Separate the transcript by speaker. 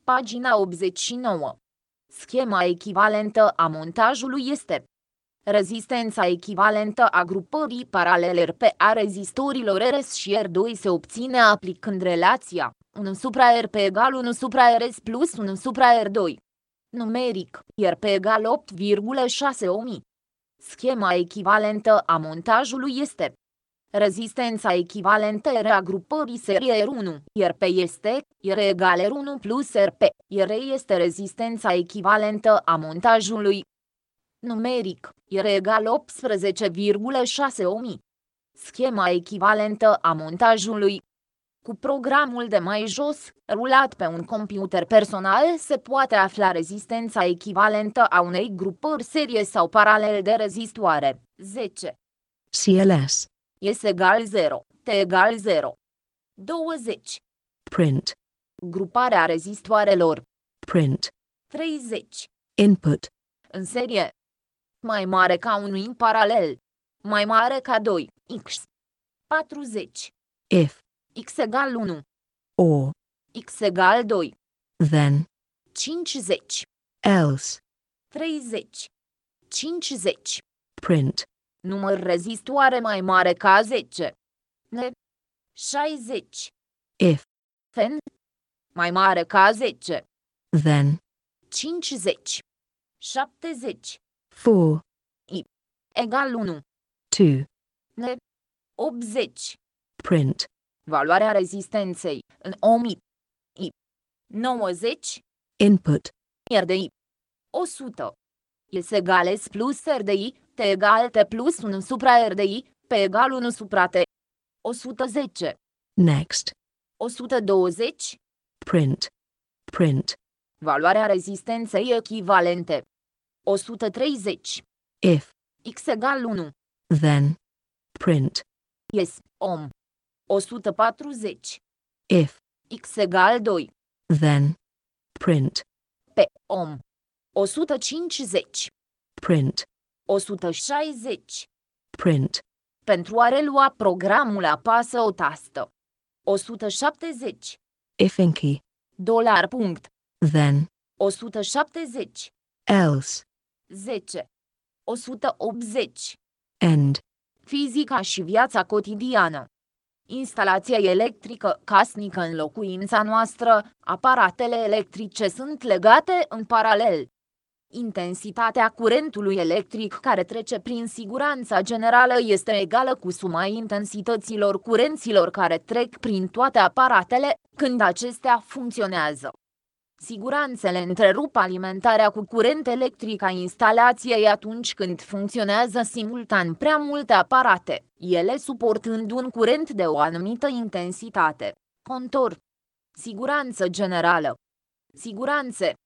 Speaker 1: Pagina 89. Schema echivalentă a montajului este: rezistența echivalentă a grupării paralele RP a rezistorilor RS și R2 se obține aplicând relația 1 supra RP egal 1 supra RS plus 1 supra R2. Numeric, RP egal 8,6 ohmi. Schema echivalentă a montajului este: rezistența echivalentă R a grupării serie R1, RP este R egal R1 plus RP. R este rezistența echivalentă a montajului. Numeric, R egal 18,6 ohmi. Schema echivalentă a montajului. Cu programul de mai jos, rulat pe un computer personal, se poate afla rezistența echivalentă a unei grupări serie sau paralele de rezistoare. 10.
Speaker 2: CLS.
Speaker 1: S egal 0, T egal 0. 20.
Speaker 2: Print.
Speaker 1: Gruparea rezistoarelor.
Speaker 2: Print.
Speaker 1: 30.
Speaker 2: Input.
Speaker 1: În serie. Mai mare ca 1 în paralel. Mai mare ca 2, X. 40.
Speaker 2: If.
Speaker 1: X egal 1.
Speaker 2: Or.
Speaker 1: X egal 2.
Speaker 2: Then.
Speaker 1: 50.
Speaker 2: Else.
Speaker 1: 30. 50.
Speaker 2: Print.
Speaker 1: Număr rezistoare mai mare ca 10. N. 60.
Speaker 2: If.
Speaker 1: Fen. Mai mare ca 10.
Speaker 2: Then.
Speaker 1: 50. 70.
Speaker 2: 4.
Speaker 1: Egal 1.
Speaker 2: 2.
Speaker 1: N. 80.
Speaker 2: Print.
Speaker 1: Valoarea rezistenței, în ohmi. 90.
Speaker 2: Input.
Speaker 1: RDI. 100. S egal S plus RDI, T egal T plus 1 supra RDI, P egal 1 supra T. 110.
Speaker 2: Next.
Speaker 1: 120.
Speaker 2: Print. Print.
Speaker 1: Valoarea rezistenței echivalente. 130.
Speaker 2: If.
Speaker 1: X egal 1.
Speaker 2: Then. Print.
Speaker 1: S, ohm. 140.
Speaker 2: If.
Speaker 1: X egal 2.
Speaker 2: Then. Print.
Speaker 1: P, ohm. 150.
Speaker 2: Print.
Speaker 1: 160.
Speaker 2: Print.
Speaker 1: Pentru a relua programul apasă o tastă. 170.
Speaker 2: If in key.
Speaker 1: $. Punct.
Speaker 2: Then.
Speaker 1: 170.
Speaker 2: Else.
Speaker 1: 10. 180.
Speaker 2: End.
Speaker 1: Fizica și viața cotidiană. Instalația electrică casnică în locuința noastră, aparatele electrice sunt legate în paralel. Intensitatea curentului electric care trece prin siguranța generală este egală cu suma intensităților curenților care trec prin toate aparatele, când acestea funcționează. Siguranțele întrerup alimentarea cu curent electric a instalației atunci când funcționează simultan prea multe aparate, ele suportând un curent de o anumită intensitate. Contor. Siguranță generală. Siguranțe.